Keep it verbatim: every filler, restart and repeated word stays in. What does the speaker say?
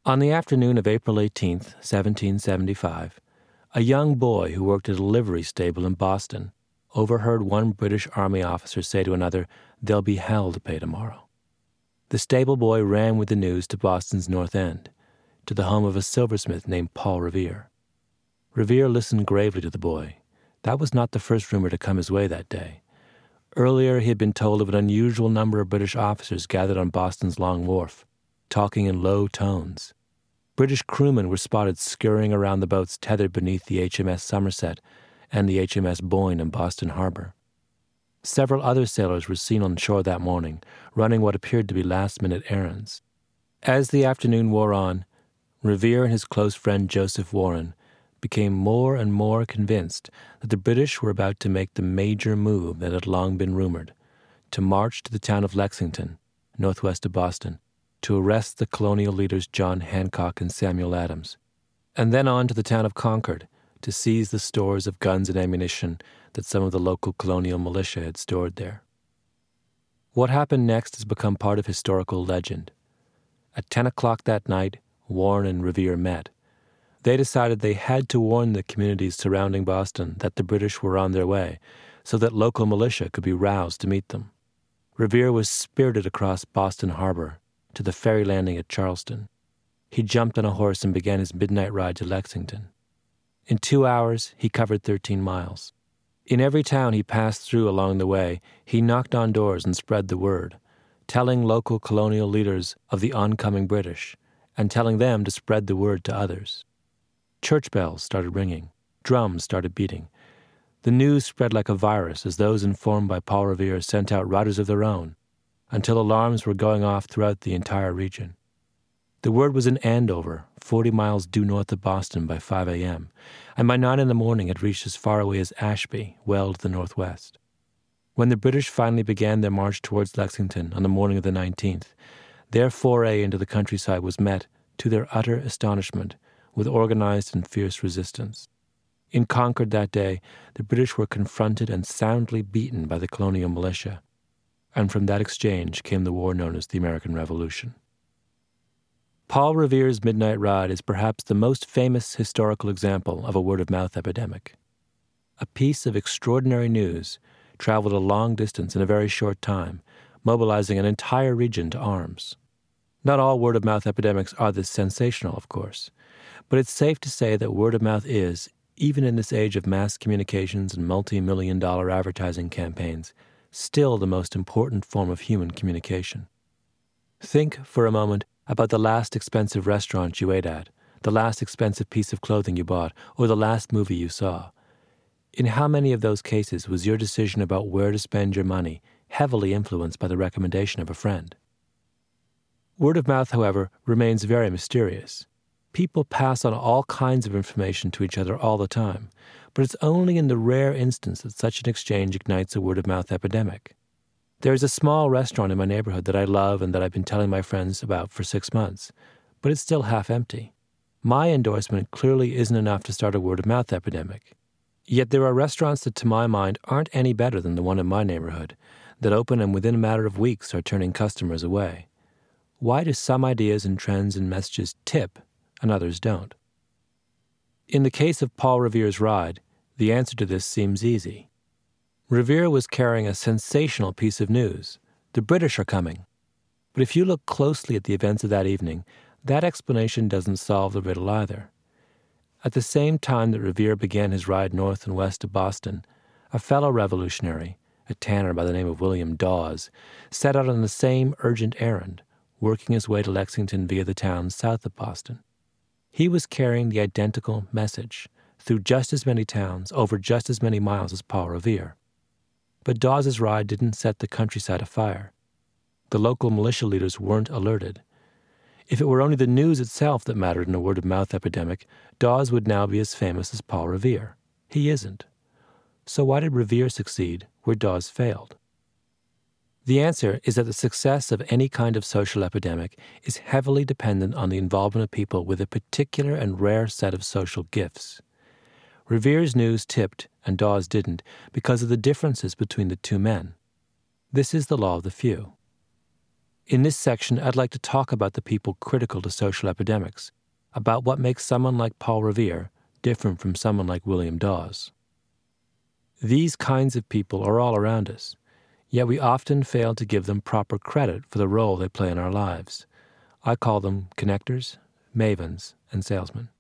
On the afternoon of April eighteenth, seventeen seventy-five, a young boy who worked at a livery stable in Boston overheard one British Army officer say to another, "There'll be hell to pay tomorrow." The stable boy ran with the news to Boston's North End, to the home of a silversmith named Paul Revere. Revere listened gravely to the boy. That was not the first rumor to come his way that day. Earlier, he had been told of an unusual number of British officers gathered on Boston's Long Wharf, talking in low tones. British crewmen were spotted scurrying around the boats tethered beneath the H M S Somerset and the H M S Boyne in Boston Harbor. Several other sailors were seen on shore that morning, running what appeared to be last-minute errands. As the afternoon wore on, Revere and his close friend Joseph Warren became more and more convinced that the British were about to make the major move that had long been rumored, to march to the town of Lexington, northwest of Boston, to arrest the colonial leaders John Hancock and Samuel Adams, and then on to the town of Concord to seize the stores of guns and ammunition that some of the local colonial militia had stored there. What happened next has become part of historical legend. At ten o'clock that night, Warren and Revere met. They decided they had to warn the communities surrounding Boston that the British were on their way, so that local militia could be roused to meet them. Revere was spirited across Boston Harbor to the ferry landing at Charleston. He jumped on a horse and began his midnight ride to Lexington. In two hours, he covered thirteen miles. In every town he passed through along the way, he knocked on doors and spread the word, telling local colonial leaders of the oncoming British and telling them to spread the word to others. Church bells started ringing. Drums started beating. The news spread like a virus as those informed by Paul Revere sent out riders of their own, until alarms were going off throughout the entire region. The word was in Andover, forty miles due north of Boston, by five a.m., and by nine in the morning had reached as far away as Ashby, well to the northwest. When the British finally began their march towards Lexington on the morning of the nineteenth, their foray into the countryside was met, to their utter astonishment, with organized and fierce resistance. In Concord that day, the British were confronted and soundly beaten by the colonial militia, and from that exchange came the war known as the American Revolution. Paul Revere's midnight ride is perhaps the most famous historical example of a word-of-mouth epidemic. A piece of extraordinary news traveled a long distance in a very short time, mobilizing an entire region to arms. Not all word-of-mouth epidemics are this sensational, of course, but it's safe to say that word-of-mouth is, even in this age of mass communications and multi-million dollar advertising campaigns, still the most important form of human communication. Think, for a moment, about the last expensive restaurant you ate at, the last expensive piece of clothing you bought, or the last movie you saw. In how many of those cases was your decision about where to spend your money heavily influenced by the recommendation of a friend? Word of mouth, however, remains very mysterious. People pass on all kinds of information to each other all the time, but it's only in the rare instance that such an exchange ignites a word-of-mouth epidemic. There is a small restaurant in my neighborhood that I love and that I've been telling my friends about for six months, but it's still half empty. My endorsement clearly isn't enough to start a word-of-mouth epidemic. Yet there are restaurants that, to my mind, aren't any better than the one in my neighborhood, that open and within a matter of weeks are turning customers away. Why do some ideas and trends and messages tip and others don't? In the case of Paul Revere's ride, the answer to this seems easy. Revere was carrying a sensational piece of news. The British are coming. But if you look closely at the events of that evening, that explanation doesn't solve the riddle either. At the same time that Revere began his ride north and west of Boston, a fellow revolutionary, a tanner by the name of William Dawes, set out on the same urgent errand, working his way to Lexington via the towns south of Boston. He was carrying the identical message through just as many towns, over just as many miles as Paul Revere. But Dawes's ride didn't set the countryside afire. The local militia leaders weren't alerted. If it were only the news itself that mattered in a word-of-mouth epidemic, Dawes would now be as famous as Paul Revere. He isn't. So why did Revere succeed where Dawes failed? The answer is that the success of any kind of social epidemic is heavily dependent on the involvement of people with a particular and rare set of social gifts. Revere's news tipped, and Dawes didn't, because of the differences between the two men. This is the law of the few. In this section, I'd like to talk about the people critical to social epidemics, about what makes someone like Paul Revere different from someone like William Dawes. These kinds of people are all around us, yet we often fail to give them proper credit for the role they play in our lives. I call them connectors, mavens, and salesmen.